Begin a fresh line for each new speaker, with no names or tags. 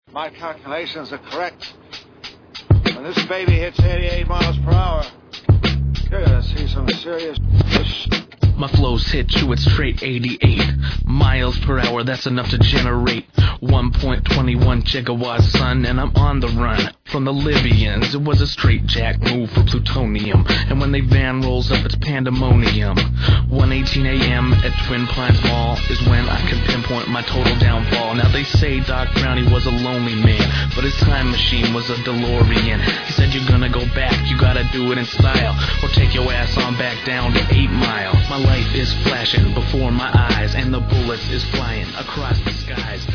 My calculations are correct. When this baby hits 88 miles per hour, you're gonna see some serious shit.
My flows hit you at straight 88 miles per hour, that's enough to generate 1.21 gigawatts, son, and I'm on the run from the Libyans. It was a straight jack move for plutonium, and when they van rolls up, it's pandemonium. 1:18 a.m. at Twin Pines Mall is when I can pinpoint my total downfall. Now they say Doc Brownie was a lonely man, but his time machine was a DeLorean. He said you're gonna go back, you gotta do it in style, or take your ass on back down to 8 Mile. My light is flashing before my eyes, and the bullets is flying across the skies.